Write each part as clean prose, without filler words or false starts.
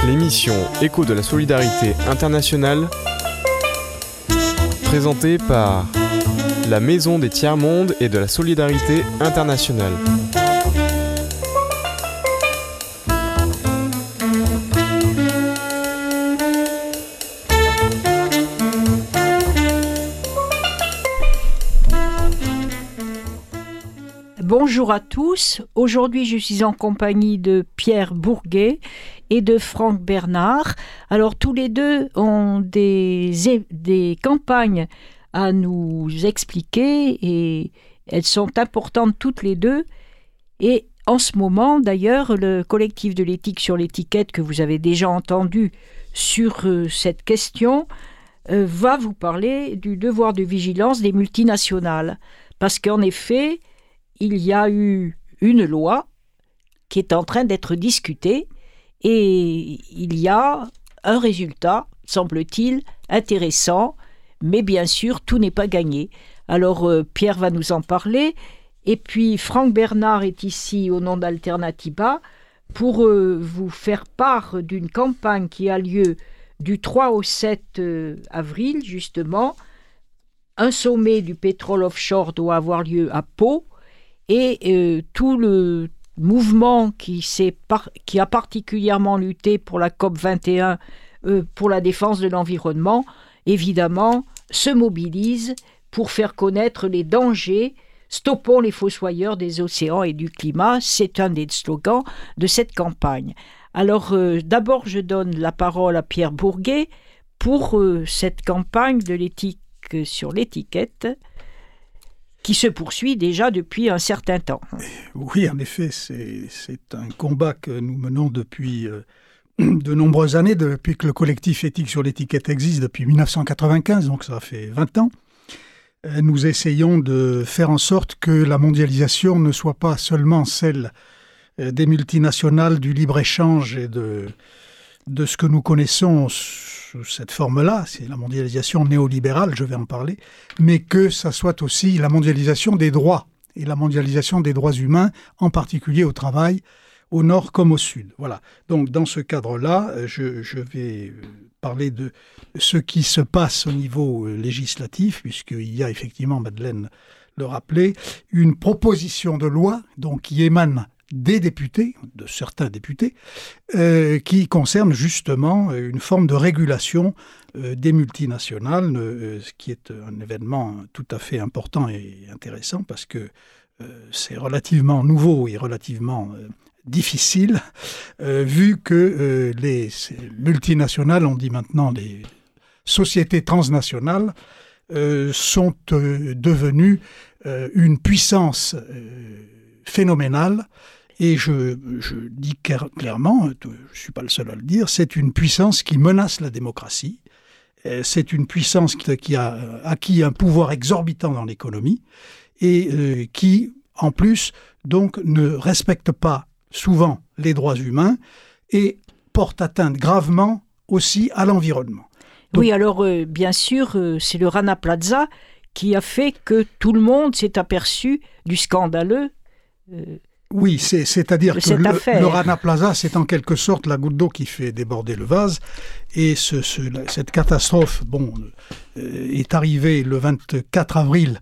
L'émission Écho de la solidarité internationale, présentée par la Maison des Tiers-Mondes et de la solidarité internationale. Bonjour à tous, aujourd'hui je suis en compagnie de Pierre Bourguet et de Franck Bernard. Alors tous les deux ont des campagnes à nous expliquer et elles sont importantes toutes les deux. Et en ce moment d'ailleurs, le collectif de l'éthique sur l'étiquette que vous avez déjà entendu sur cette question va vous parler du devoir de vigilance des multinationales. Parce qu'en effet, il y a eu une loi qui est en train d'être discutée et il y a un résultat, semble-t-il, intéressant, mais bien sûr, tout n'est pas gagné. Alors, Pierre va nous en parler, et puis Franck Bernard est ici au nom d'Alternativa pour vous faire part d'une campagne qui a lieu du 3 au 7 avril, justement. Un sommet du pétrole offshore doit avoir lieu à Pau, et tout le mouvement qui a particulièrement lutté pour la COP21, pour la défense de l'environnement, évidemment, se mobilise pour faire connaître les dangers. Stoppons les fossoyeurs des océans et du climat, c'est un des slogans de cette campagne. Alors, d'abord, je donne la parole à Pierre Bourguet pour cette campagne de l'éthique sur l'étiquette, qui se poursuit déjà depuis un certain temps. Oui, en effet, c'est un combat que nous menons depuis de nombreuses années, depuis que le collectif éthique sur l'étiquette existe, depuis 1995, donc ça fait 20 ans. Nous essayons de faire en sorte que la mondialisation ne soit pas seulement celle des multinationales, du libre-échange et de ce que nous connaissons sous cette forme-là, c'est la mondialisation néolibérale, je vais en parler, mais que ça soit aussi la mondialisation des droits, et la mondialisation des droits humains, en particulier au travail, au nord comme au sud. Voilà. Donc dans ce cadre-là, je vais parler de ce qui se passe au niveau législatif, puisqu'il y a effectivement, Madeleine le rappelait, une proposition de loi donc, qui émane des députés, de certains députés, qui concernent justement une forme de régulation des multinationales, ce qui est un événement tout à fait important et intéressant parce que c'est relativement nouveau et relativement difficile, vu que les multinationales, on dit maintenant les sociétés transnationales, sont devenues une puissance phénoménale. Et je dis clairement, je ne suis pas le seul à le dire, c'est une puissance qui menace la démocratie. C'est une puissance qui a acquis un pouvoir exorbitant dans l'économie et qui, en plus, donc, ne respecte pas souvent les droits humains et porte atteinte gravement aussi à l'environnement. Donc, oui, alors bien sûr, c'est le Rana Plaza qui a fait que tout le monde s'est aperçu du scandaleux. Oui, c'est-à-dire que le Rana Plaza, c'est en quelque sorte la goutte d'eau qui fait déborder le vase. Et cette catastrophe est arrivée le 24 avril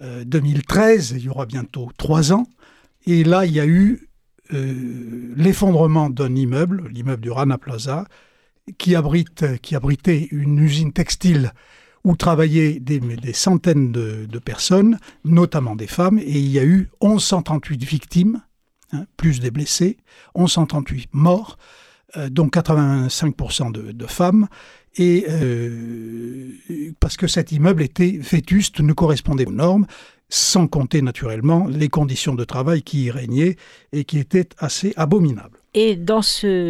2013, il y aura bientôt 3 ans. Et là, il y a eu l'effondrement d'un immeuble, l'immeuble du Rana Plaza, qui abritait une usine textile où travaillaient des centaines de personnes, notamment des femmes, et il y a eu 1138 victimes, plus des blessés, 1138 morts, dont 85% de femmes, et parce que cet immeuble était vétuste, ne correspondait aux normes, sans compter naturellement les conditions de travail qui y régnaient et qui étaient assez abominables. Et dans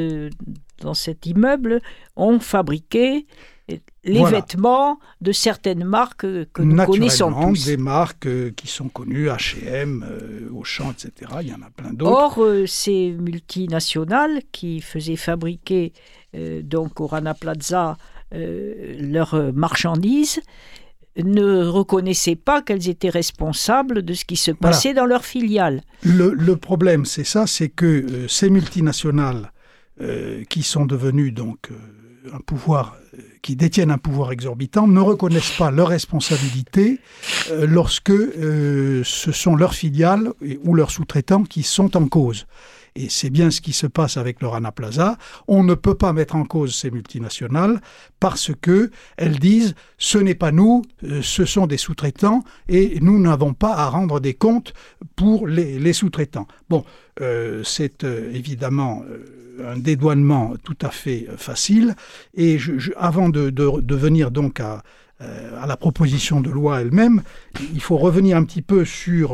cet immeuble, on fabriquait les vêtements de certaines marques que nous connaissons tous. Des marques qui sont connues, H&M, Auchan, etc. Il y en a plein d'autres. Or, ces multinationales qui faisaient fabriquer donc au Rana Plaza leurs marchandises ne reconnaissaient pas qu'elles étaient responsables de ce qui se passait dans leurs filiales. Le problème, c'est ça, c'est que ces multinationales qui sont devenus donc qui détiennent un pouvoir exorbitant, ne reconnaissent pas leurs responsabilités lorsque ce sont leurs filiales ou leurs sous-traitants qui sont en cause. Et c'est bien ce qui se passe avec le Rana Plaza. On ne peut pas mettre en cause ces multinationales parce qu'elles disent « ce n'est pas nous, ce sont des sous-traitants et nous n'avons pas à rendre des comptes pour les sous-traitants ». Bon, c'est évidemment un dédouanement tout à fait facile. Et avant de venir donc à la proposition de loi elle-même, il faut revenir un petit peu sur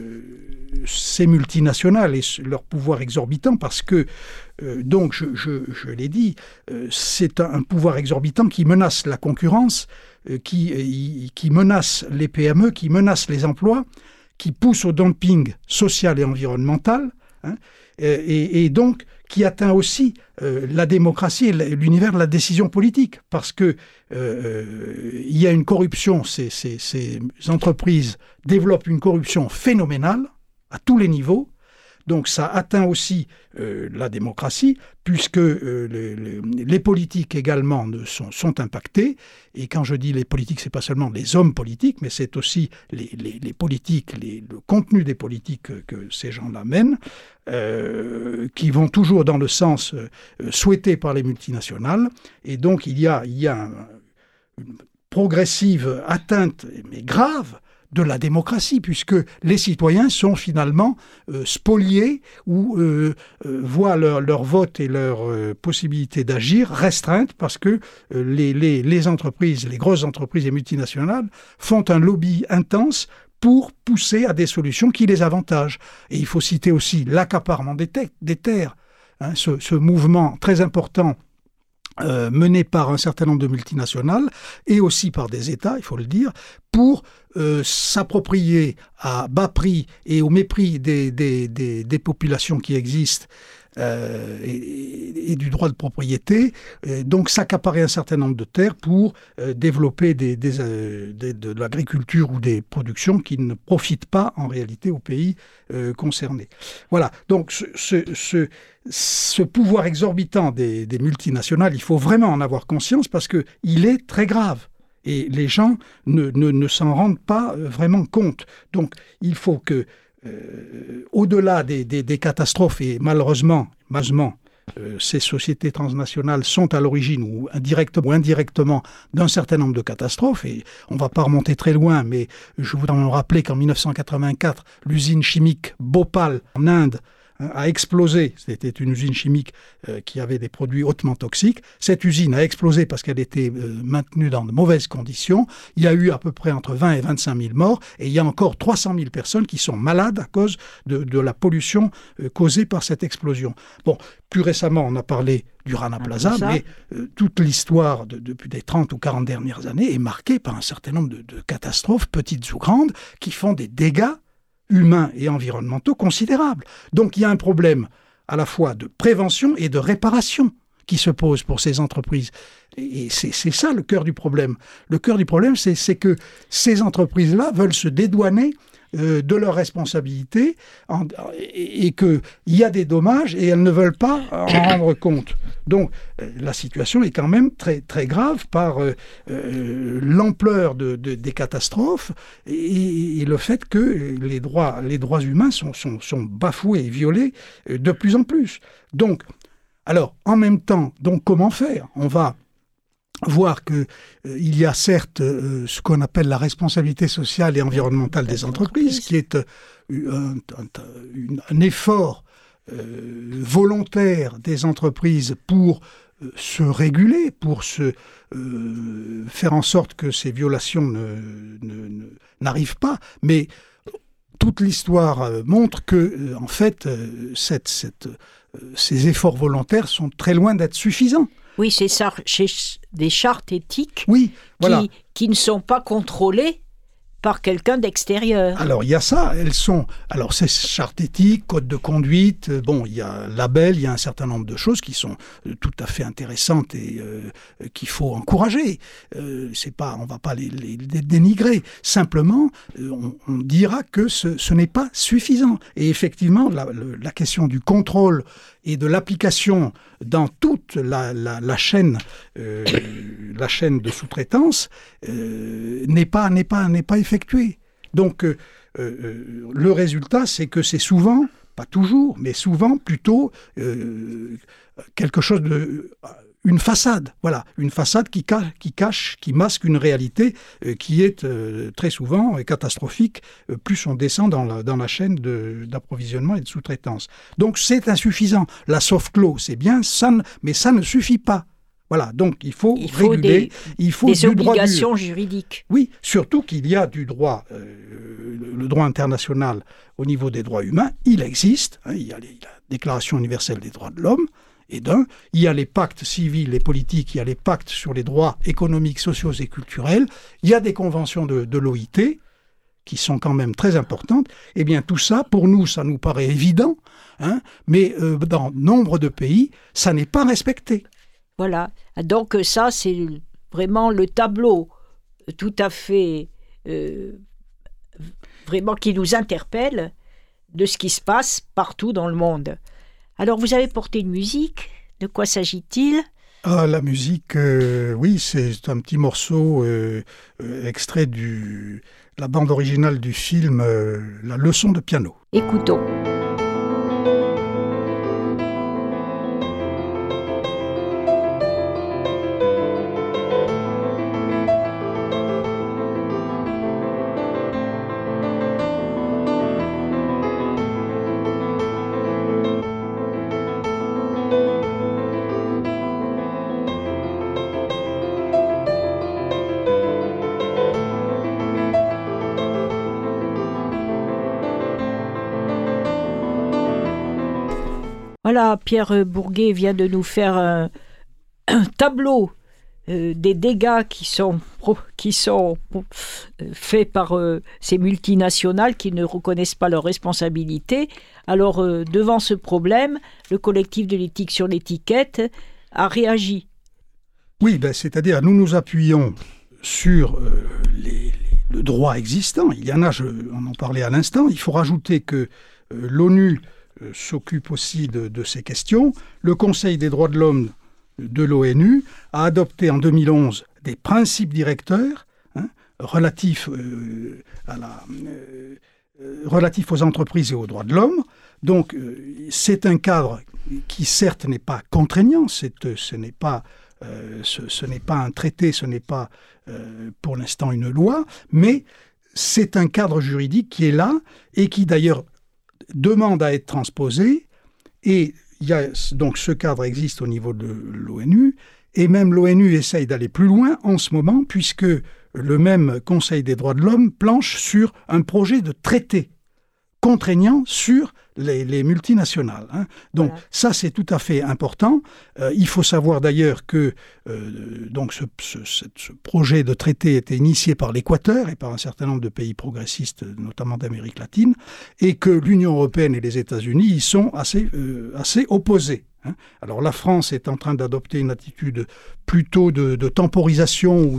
ces multinationales et leur pouvoir exorbitant, parce que, donc, je l'ai dit, c'est un pouvoir exorbitant qui menace la concurrence, qui menace les PME, qui menace les emplois, qui pousse au dumping social et environnemental, hein, et donc qui atteint aussi la démocratie et l'univers de la décision politique, parce que il y a une corruption, ces entreprises développent une corruption phénoménale à tous les niveaux. Donc ça atteint aussi la démocratie, puisque les politiques également sont impactés. Et quand je dis les politiques, c'est pas seulement les hommes politiques, mais c'est aussi les politiques, le contenu des politiques que ces gens-là mènent, qui vont toujours dans le sens souhaité par les multinationales. Et donc il y a une progressive atteinte, mais grave, de la démocratie, puisque les citoyens sont finalement spoliés ou voient leur vote et leur possibilité d'agir restreintes, parce que les entreprises, les grosses entreprises et multinationales font un lobby intense pour pousser à des solutions qui les avantagent. Et il faut citer aussi l'accaparement des terres, hein, ce mouvement très important mené par un certain nombre de multinationales et aussi par des États, il faut le dire, pour s'approprier à bas prix et au mépris des populations qui existent et du droit de propriété, donc s'accaparer un certain nombre de terres pour développer de l'agriculture ou des productions qui ne profitent pas en réalité aux pays concernés. Voilà, donc ce pouvoir exorbitant des multinationales, il faut vraiment en avoir conscience parce qu'il est très grave. Et les gens ne s'en rendent pas vraiment compte. Donc, il faut que, au-delà des catastrophes, et malheureusement, ces sociétés transnationales sont à l'origine, ou indirectement, d'un certain nombre de catastrophes. Et on ne va pas remonter très loin, mais je voudrais me rappeler qu'en 1984, l'usine chimique Bhopal, en Inde, a explosé. C'était une usine chimique qui avait des produits hautement toxiques. Cette usine a explosé parce qu'elle était maintenue dans de mauvaises conditions. Il y a eu à peu près entre 20 et 25 000 morts et il y a encore 300 000 personnes qui sont malades à cause de la pollution causée par cette explosion. Bon, plus récemment, on a parlé du Rana Plaza, mais toute l'histoire depuis les 30 ou 40 dernières années est marquée par un certain nombre de catastrophes, petites ou grandes, qui font des dégâts humains et environnementaux considérables. Donc il y a un problème à la fois de prévention et de réparation qui se pose pour ces entreprises. Et c'est ça le cœur du problème. Le cœur du problème, c'est que ces entreprises-là veulent se dédouaner de leurs responsabilités et qu'il y a des dommages et elles ne veulent pas en rendre compte. Donc la situation est quand même très, très grave par l'ampleur des catastrophes et le fait que les droits humains sont bafoués et violés de plus en plus. Donc, alors, en même temps, donc comment faire ? On va voir qu'il y a certes ce qu'on appelle la responsabilité sociale et environnementale des entreprises, qui est un effort volontaire des entreprises pour se réguler, pour faire en sorte que ces violations n'arrivent pas. Mais toute l'histoire montre que, en fait, ces efforts volontaires sont très loin d'être suffisants. Oui, c'est ça, des chartes éthiques voilà. qui ne sont pas contrôlées par quelqu'un d'extérieur. Alors, il y a ça. Alors, ces chartes éthiques, codes de conduite, il y a label, il y a un certain nombre de choses qui sont tout à fait intéressantes et qu'il faut encourager. On ne va pas les dénigrer. Simplement, on dira que ce n'est pas suffisant. Et effectivement, la question du contrôle et de l'application dans toute la chaîne de sous-traitance n'est pas effectuée. Donc, le résultat, c'est que c'est souvent, pas toujours, mais souvent plutôt quelque chose une façade, voilà, une façade qui cache, qui masque une réalité qui est très souvent catastrophique, plus on descend dans la chaîne d'approvisionnement et de sous-traitance. Donc c'est insuffisant. La soft law, c'est bien, mais ça ne suffit pas. Voilà, donc il faut réguler, il faut des obligations juridiques. Oui, surtout qu'il y a du droit, le droit international au niveau des droits humains, il existe, il y a la Déclaration universelle des droits de l'homme, il y a les pactes civils et politiques, il y a les pactes sur les droits économiques, sociaux et culturels, il y a des conventions de l'OIT qui sont quand même très importantes. Eh bien tout ça, pour nous, ça nous paraît évident, mais dans nombre de pays, ça n'est pas respecté. Voilà, donc ça c'est vraiment le tableau tout à fait vraiment qui nous interpelle de ce qui se passe partout dans le monde. Alors vous avez porté une musique, de quoi s'agit-il ? La musique, oui, c'est un petit morceau extrait de la bande originale du film La leçon de piano. Écoutons. Voilà, Pierre Bourguet vient de nous faire un tableau des dégâts qui sont faits par ces multinationales qui ne reconnaissent pas leurs responsabilités. Alors, devant ce problème, le collectif de l'éthique sur l'étiquette a réagi. Oui, c'est-à-dire nous nous appuyons sur le droit existant. Il y en a, on en parlait à l'instant, il faut rajouter que l'ONU s'occupe aussi de ces questions. Le Conseil des droits de l'homme de l'ONU a adopté en 2011 des principes directeurs relatifs aux entreprises et aux droits de l'homme. Donc, c'est un cadre qui, certes, n'est pas contraignant, ce n'est pas un traité, ce n'est pas pour l'instant une loi, mais c'est un cadre juridique qui est là et qui, d'ailleurs, demande à être transposé, et donc ce cadre existe au niveau de l'ONU, et même l'ONU essaye d'aller plus loin en ce moment, puisque le même Conseil des droits de l'homme planche sur un projet de traité contraignant sur les multinationales. Donc voilà. Ça, c'est tout à fait important. Il faut savoir d'ailleurs que donc ce projet de traité était initié par l'Équateur et par un certain nombre de pays progressistes, notamment d'Amérique latine, et que l'Union européenne et les États-Unis y sont assez opposés. Alors la France est en train d'adopter une attitude plutôt de temporisation ou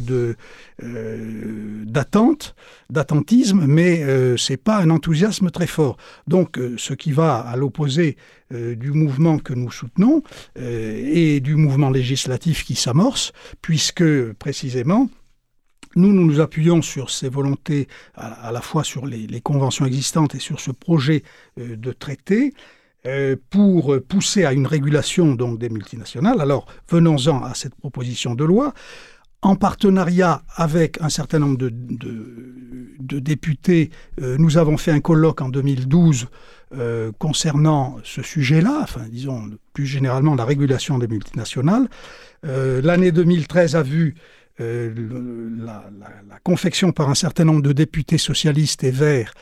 d'attentisme, mais c'est pas un enthousiasme très fort. Donc ce qui va à l'opposé du mouvement que nous soutenons et du mouvement législatif qui s'amorce, puisque précisément nous nous appuyons sur ces volontés, à la fois sur les conventions existantes et sur ce projet de traité, pour pousser à une régulation donc, des multinationales. Alors, venons-en à cette proposition de loi. En partenariat avec un certain nombre de députés, nous avons fait un colloque en 2012 concernant ce sujet-là, enfin, disons, plus généralement la régulation des multinationales. L'année 2013 a vu la confection par un certain nombre de députés socialistes et verts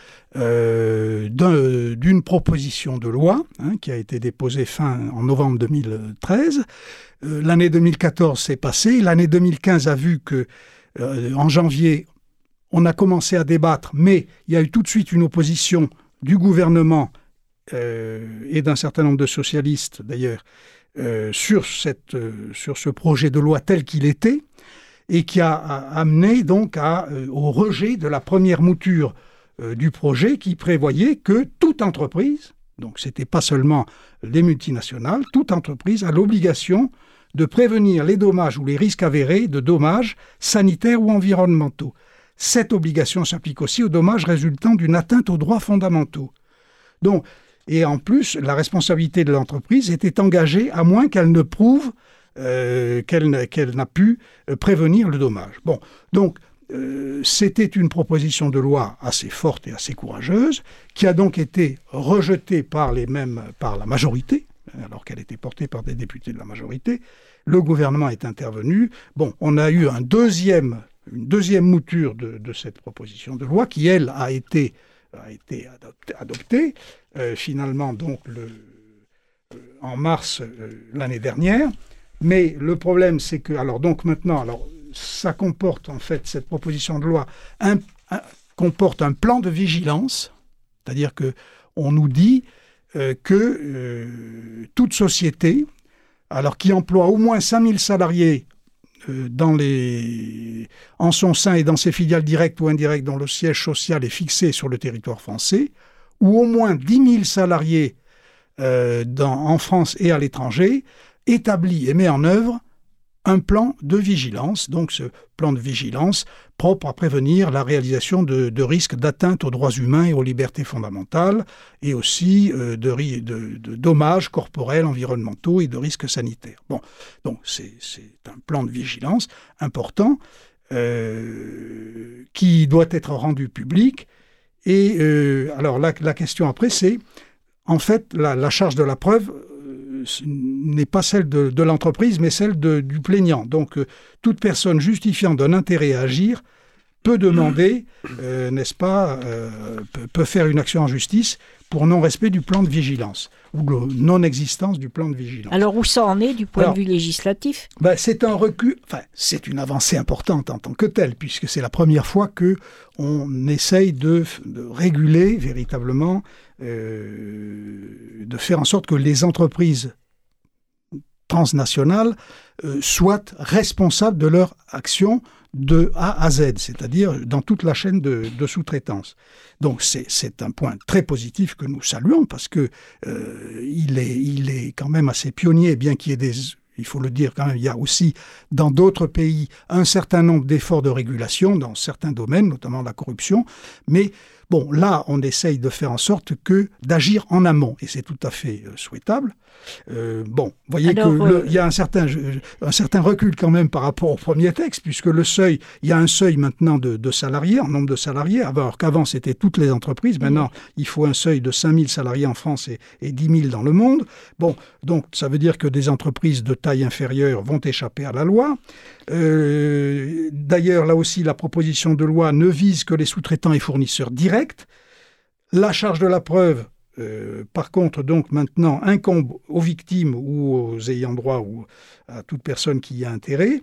d'une proposition de loi qui a été déposée en novembre 2013. L'année 2014 s'est passée. L'année 2015 a vu que en janvier, on a commencé à débattre, mais il y a eu tout de suite une opposition du gouvernement et d'un certain nombre de socialistes d'ailleurs sur ce projet de loi tel qu'il était, et qui a amené donc au rejet de la première mouture du projet qui prévoyait que toute entreprise, Donc ce n'était pas seulement les multinationales, toute entreprise a l'obligation de prévenir les dommages ou les risques avérés de dommages sanitaires ou environnementaux. Cette obligation s'applique aussi aux dommages résultant d'une atteinte aux droits fondamentaux. Donc, et en plus, la responsabilité de l'entreprise était engagée à moins qu'elle ne prouve qu'elle n'a pu prévenir le dommage. Bon, donc, c'était une proposition de loi assez forte et assez courageuse, qui a donc été rejetée par la majorité, alors qu'elle était portée par des députés de la majorité. Le gouvernement est intervenu. Bon, on a eu une deuxième mouture de cette proposition de loi qui, elle, a été adoptée finalement donc en mars l'année dernière. Mais le problème, c'est que ça comporte en fait, cette proposition de loi comporte un plan de vigilance, c'est-à-dire que on nous dit que toute société, alors qui emploie au moins 5000 salariés en son sein et dans ses filiales directes ou indirectes dont le siège social est fixé sur le territoire français, ou au moins 10 000 salariés en France et à l'étranger, établit et met en œuvre un plan de vigilance, donc ce plan de vigilance propre à prévenir la réalisation de risques d'atteinte aux droits humains et aux libertés fondamentales, et aussi de dommages corporels, environnementaux et de risques sanitaires. Bon, donc c'est un plan de vigilance important qui doit être rendu public. Et alors la question après, c'est en fait la charge de la preuve n'est pas celle de l'entreprise, mais celle du plaignant. Donc, toute personne justifiant d'un intérêt à agir peut demander, n'est-ce pas, peut faire une action en justice pour non-respect du plan de vigilance ou non-existence du plan de vigilance. Alors, où ça en est du point de vue législatif ? C'est un recul, c'est une avancée importante en tant que telle, puisque c'est la première fois qu'on essaye de réguler véritablement, de faire en sorte que les entreprises transnationales soient responsables de leur action de A à Z, c'est-à-dire dans toute la chaîne de sous-traitance. Donc c'est un point très positif que nous saluons, parce que il est quand même assez pionnier, bien qu'il y ait il faut le dire quand même, il y a aussi dans d'autres pays un certain nombre d'efforts de régulation dans certains domaines, notamment la corruption, mais bon, là, on essaye de faire en sorte d'agir en amont, et c'est tout à fait souhaitable. Vous voyez qu'il y a un certain recul quand même par rapport au premier texte, puisque il y a un seuil maintenant de salariés, en nombre de salariés, alors qu'avant c'était toutes les entreprises, maintenant il faut un seuil de 5000 salariés en France et 10 000 dans le monde. Bon, donc ça veut dire que des entreprises de taille inférieure vont échapper à la loi. D'ailleurs, là aussi, la proposition de loi ne vise que les sous-traitants et fournisseurs directs. La charge de la preuve, par contre, donc maintenant, incombe aux victimes ou aux ayants droit ou à toute personne qui y a intérêt.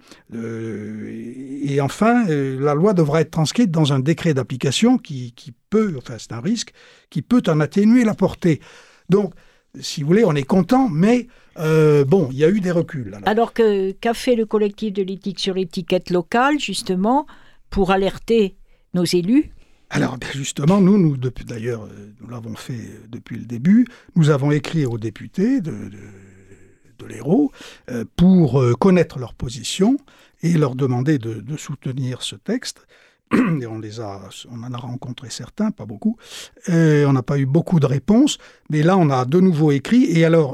Et enfin, la loi devra être transcrite dans un décret d'application qui peut, c'est un risque, qui peut en atténuer la portée. Donc, si vous voulez, on est content, mais il y a eu des reculs. Alors qu'a fait le collectif de l'éthique sur l'étiquette locale, justement, pour alerter nos élus ? Alors, justement, nous d'ailleurs, nous l'avons fait depuis le début, nous avons écrit aux députés de l'Hérault pour connaître leur position et leur demander de soutenir ce texte. Et on en a rencontré certains, pas beaucoup. On n'a pas eu beaucoup de réponses, mais là, on a de nouveau écrit. Et alors,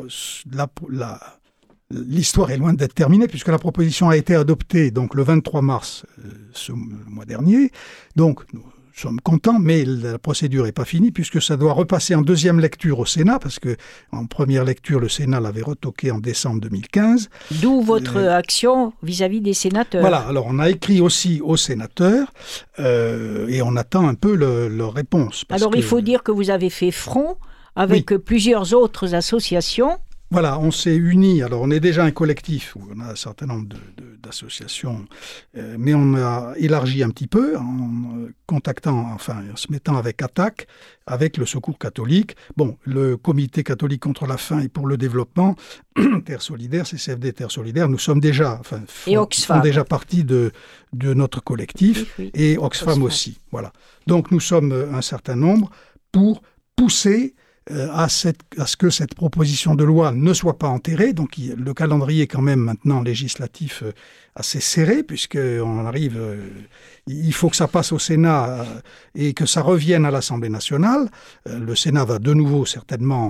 l'histoire est loin d'être terminée, puisque la proposition a été adoptée donc, le 23 mars, le mois dernier. Donc, nous sommes contents, mais la procédure n'est pas finie, puisque ça doit repasser en deuxième lecture au Sénat, parce qu'en première lecture, le Sénat l'avait retoqué en décembre 2015. D'où votre action vis-à-vis des sénateurs. Voilà, alors on a écrit aussi aux sénateurs, et on attend un peu leur réponse. Alors il faut dire que vous avez fait front avec plusieurs autres associations. Voilà, on s'est unis. Alors, on est déjà un collectif où on a un certain nombre d'associations, mais on a élargi un petit peu en se mettant avec ATTAC, avec le Secours catholique. Bon, le Comité catholique contre la faim et pour le développement, Terre solidaire, CCFD Terre solidaire, nous sommes déjà, font déjà partie de notre collectif, et Oxfam aussi. Voilà. Donc, nous sommes un certain nombre pour pousser à ce que cette proposition de loi ne soit pas enterrée. Donc le calendrier est quand même maintenant législatif assez serré, puisqu'on arrive... il faut que ça passe au Sénat et que ça revienne à l'Assemblée nationale. Le Sénat va de nouveau certainement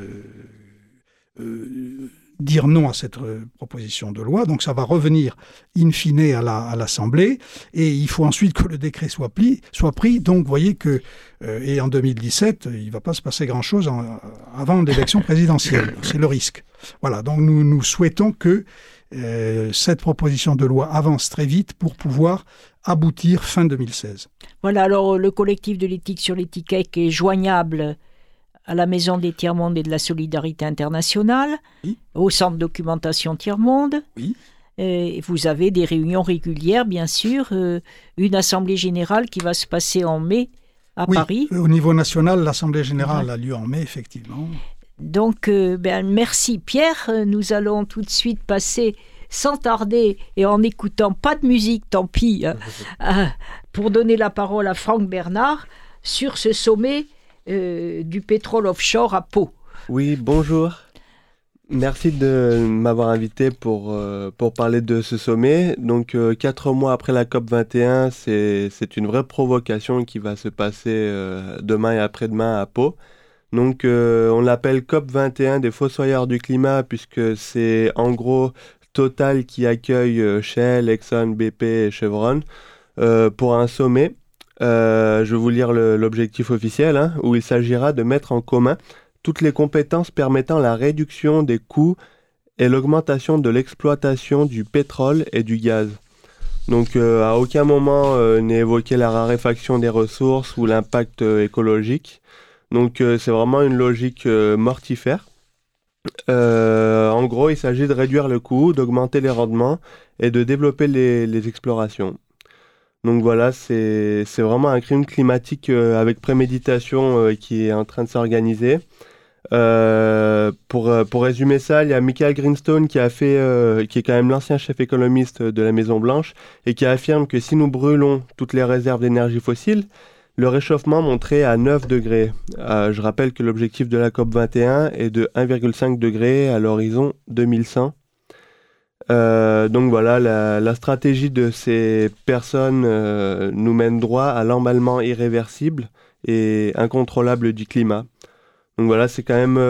dire non à cette proposition de loi. Donc ça va revenir in fine à l'Assemblée, et il faut ensuite que le décret soit pris. Donc vous voyez que, et en 2017, il ne va pas se passer grand-chose avant l'élection présidentielle. C'est le risque. Voilà, donc nous souhaitons que cette proposition de loi avance très vite pour pouvoir aboutir fin 2016. Voilà, alors le collectif de l'éthique sur l'étiquette est joignable à la Maison des Tiers-Mondes et de la Solidarité Internationale, oui. Au Centre de documentation Tiers-Monde. Oui. Et vous avez des réunions régulières, bien sûr, une assemblée générale qui va se passer en mai à Paris. Au niveau national, l'assemblée générale a lieu en mai, effectivement. Donc, merci Pierre. Nous allons tout de suite passer, sans tarder, et en n'écoutant pas de musique, tant pis, pour donner la parole à Franck Bernard sur ce sommet du pétrole offshore à Pau. Oui, bonjour. Merci de m'avoir invité pour parler de ce sommet. Donc, 4 mois après la COP21, c'est une vraie provocation qui va se passer demain et après-demain à Pau. Donc, on l'appelle COP21 des fossoyeurs du climat, puisque c'est en gros Total qui accueille Shell, Exxon, BP et Chevron pour un sommet. Je vais vous lire l'objectif officiel, où il s'agira de mettre en commun toutes les compétences permettant la réduction des coûts et l'augmentation de l'exploitation du pétrole et du gaz. Donc à aucun moment n'est évoqué la raréfaction des ressources ou l'impact écologique. Donc c'est vraiment une logique mortifère. En gros, il s'agit de réduire le coût, d'augmenter les rendements et de développer les explorations. Donc voilà, c'est vraiment un crime climatique avec préméditation qui est en train de s'organiser. Pour résumer ça, il y a Michael Greenstone qui est quand même l'ancien chef économiste de la Maison Blanche et qui affirme que si nous brûlons toutes les réserves d'énergie fossile, le réchauffement monterait à 9 degrés. Je rappelle que l'objectif de la COP21 est de 1,5 degré à l'horizon 2100. Donc voilà, la stratégie de ces personnes nous mène droit à l'emballement irréversible et incontrôlable du climat. Donc voilà, c'est quand même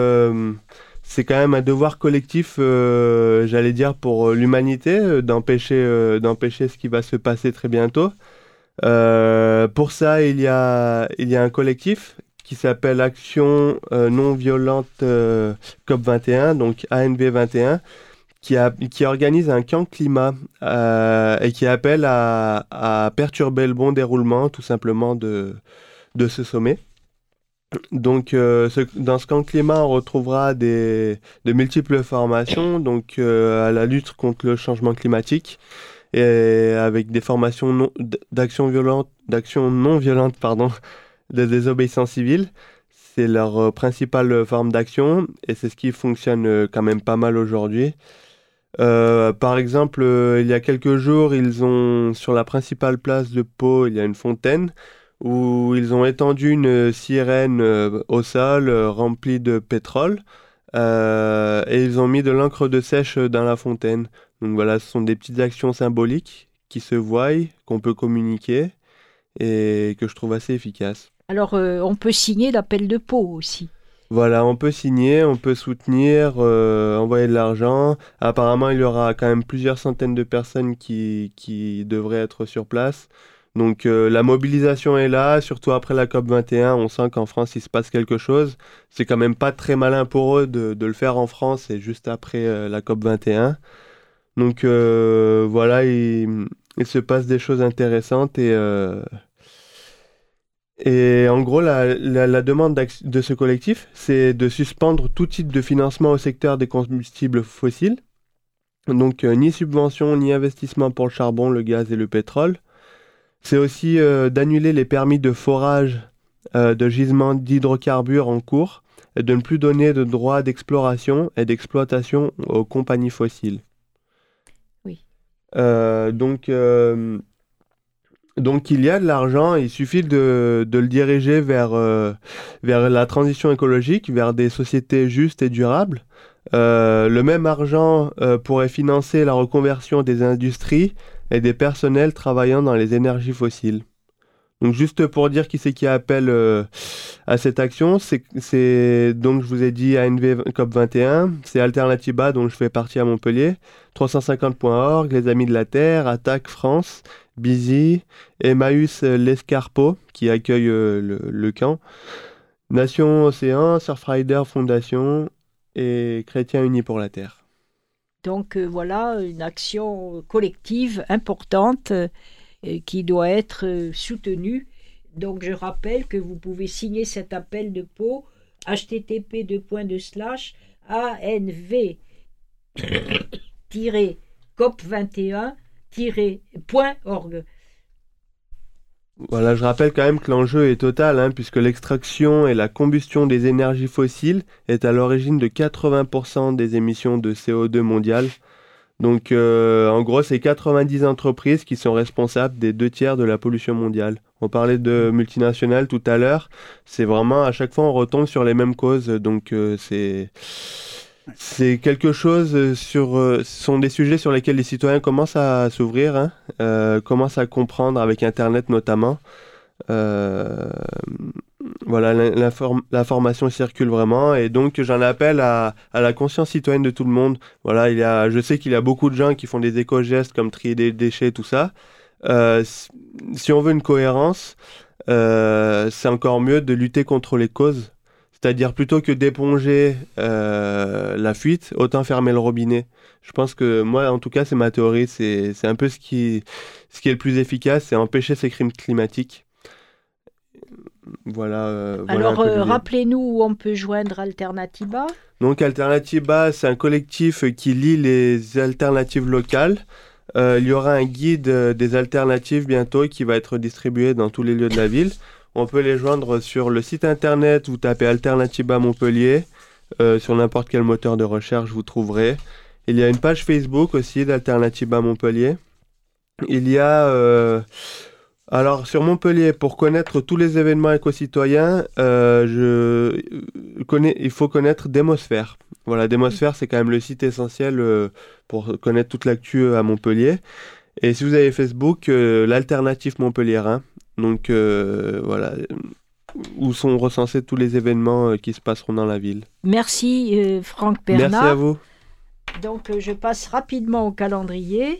un devoir collectif, j'allais dire, pour l'humanité, d'empêcher ce qui va se passer très bientôt. Pour ça, il y a un collectif qui s'appelle Action non violente COP21, donc ANV21, qui organise un camp climat et qui appelle à perturber le bon déroulement, tout simplement, de ce sommet. Donc, dans ce camp climat, on retrouvera de multiples formations, donc à la lutte contre le changement climatique, et avec des formations d'action non violente, de désobéissance civile. C'est leur principale forme d'action, et c'est ce qui fonctionne quand même pas mal aujourd'hui. Par exemple, il y a quelques jours, sur la principale place de Pau, il y a une fontaine où ils ont étendu une sirène au sol remplie de pétrole et ils ont mis de l'encre de sèche dans la fontaine. Donc voilà, ce sont des petites actions symboliques qui se voient, qu'on peut communiquer et que je trouve assez efficaces. Alors, on peut signer l'appel de Pau aussi. Voilà, on peut signer, on peut soutenir, envoyer de l'argent. Apparemment, il y aura quand même plusieurs centaines de personnes qui devraient être sur place. Donc la mobilisation est là, surtout après la COP21, on sent qu'en France il se passe quelque chose. C'est quand même pas très malin pour eux de le faire en France et juste après la COP21. Donc voilà, il se passe des choses intéressantes et en gros la demande de ce collectif, c'est de suspendre tout type de financement au secteur des combustibles fossiles. Donc ni subvention ni investissement pour le charbon, le gaz et le pétrole. C'est aussi d'annuler les permis de forage de gisements d'hydrocarbures en cours et de ne plus donner de droits d'exploration et d'exploitation aux compagnies fossiles. Oui. Donc Donc il y a de l'argent, il suffit de le diriger vers la transition écologique, vers des sociétés justes et durables. Le même argent pourrait financer la reconversion des industries et des personnels travaillant dans les énergies fossiles. Donc juste pour dire qui c'est qui appelle à cette action, c'est donc je vous ai dit ANV COP21, c'est Alternatiba dont je fais partie à Montpellier, 350.org, les Amis de la Terre, Attaque France, Busy, Emmaüs L'Escarpeau qui accueille le camp, Nation Océan, Surfrider Fondation et Chrétiens Unis pour la Terre. Donc voilà une action collective importante qui doit être soutenue. Donc je rappelle que vous pouvez signer cet appel de Pau http://anv-cop21.org. Voilà, je rappelle quand même que l'enjeu est total, puisque l'extraction et la combustion des énergies fossiles est à l'origine de 80% des émissions de CO2 mondiales. Donc en gros, c'est 90 entreprises qui sont responsables des 2/3 de la pollution mondiale. On parlait de multinationales tout à l'heure, c'est vraiment, à chaque fois, on retombe sur les mêmes causes, donc c'est quelque chose ce sont des sujets sur lesquels les citoyens commencent à s'ouvrir, commencent à comprendre avec Internet notamment. Voilà, l'information circule vraiment et donc j'en appelle à la conscience citoyenne de tout le monde. Voilà, je sais qu'il y a beaucoup de gens qui font des éco-gestes comme trier des déchets, tout ça. Si on veut une cohérence, c'est encore mieux de lutter contre les causes. C'est-à-dire plutôt que d'éponger la fuite, autant fermer le robinet. Je pense que moi, en tout cas, c'est ma théorie. C'est un peu ce qui est le plus efficace, c'est empêcher ces crimes climatiques. Voilà. Alors, rappelez-nous où on peut joindre Alternatiba. Donc, Alternatiba, c'est un collectif qui lie les alternatives locales. Il y aura un guide des alternatives bientôt qui va être distribué dans tous les lieux de la ville. On peut les joindre sur le site internet, vous tapez Alternatiba Montpellier, sur n'importe quel moteur de recherche, vous trouverez. Il y a une page Facebook aussi d'Alternatiba Montpellier. Il y a... alors, sur Montpellier, pour connaître tous les événements éco-citoyens, il faut connaître Démosphère. Voilà, Démosphère, c'est quand même le site essentiel pour connaître toute l'actu à Montpellier. Et si vous avez Facebook, l'Alternative Montpelliérain. Donc voilà, où sont recensés tous les événements qui se passeront dans la ville. Merci Franck Bernard. Merci à vous. Donc je passe rapidement au calendrier.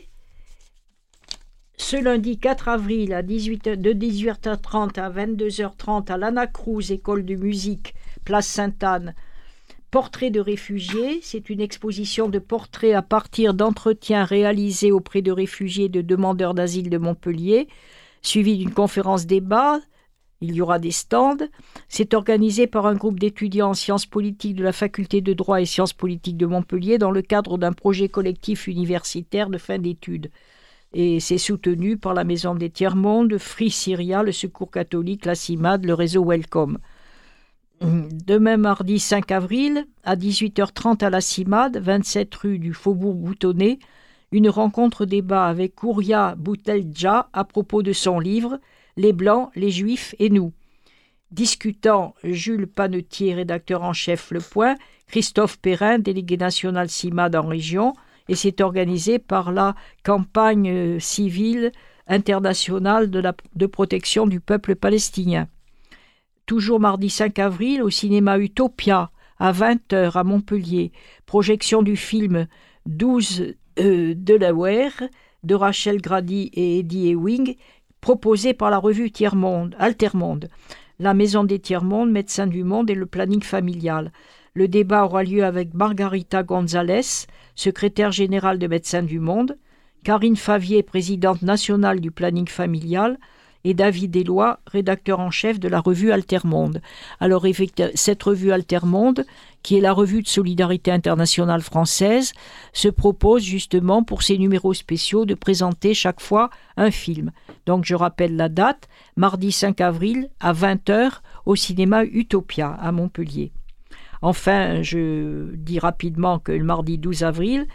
Ce lundi 4 avril de 18h30 à 22h30 à l'Anacruz, école de musique, place Sainte-Anne, Portrait de réfugiés. C'est une exposition de portraits à partir d'entretiens réalisés auprès de réfugiés et de demandeurs d'asile de Montpellier, suivi d'une conférence débat. Il y aura des stands. C'est organisé par un groupe d'étudiants en sciences politiques de la faculté de droit et sciences politiques de Montpellier dans le cadre d'un projet collectif universitaire de fin d'études. Et c'est soutenu par la Maison des Tiers-Mondes, Free Syria, le Secours catholique, la CIMAD, le réseau Welcome. Demain, mardi 5 avril, à 18h30 à la CIMAD, 27 rue du Faubourg Boutonnet, une rencontre débat avec Kouria Bouteldja à propos de son livre « Les Blancs, les Juifs et nous ». Discutant Jules Panetier, rédacteur en chef Le Point, Christophe Perrin, délégué national CIMAD en région, et c'est organisé par la campagne civile internationale de protection du peuple palestinien. Toujours mardi 5 avril, au cinéma Utopia, à 20h à Montpellier, projection du film 12 Delaware de Rachel Grady et Eddie Ewing, proposé par la revue Tiers-Monde, Altermonde, la Maison des Tiers-Mondes, Médecins du Monde et le planning familial. Le débat aura lieu avec Margarita Gonzalez, secrétaire générale de Médecins du Monde, Karine Favier, présidente nationale du planning familial, et David Eloi, rédacteur en chef de la revue Altermonde. Alors, cette revue Altermonde, qui est la revue de solidarité internationale française, se propose justement pour ses numéros spéciaux de présenter chaque fois un film. Donc, je rappelle la date, mardi 5 avril à 20h au cinéma Utopia à Montpellier. Enfin, je dis rapidement que le mardi 12 avril,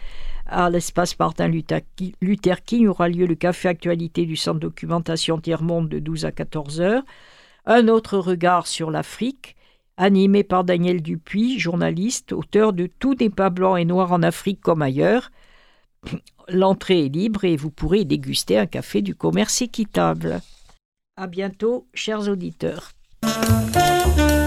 à l'espace Martin Luther King aura lieu le Café Actualité du Centre Documentation Tiers-Monde de 12 à 14 heures. Un autre regard sur l'Afrique, animé par Daniel Dupuis, journaliste, auteur de Tout n'est pas blanc et noir en Afrique comme ailleurs. L'entrée est libre et vous pourrez déguster un café du commerce équitable. À bientôt, chers auditeurs.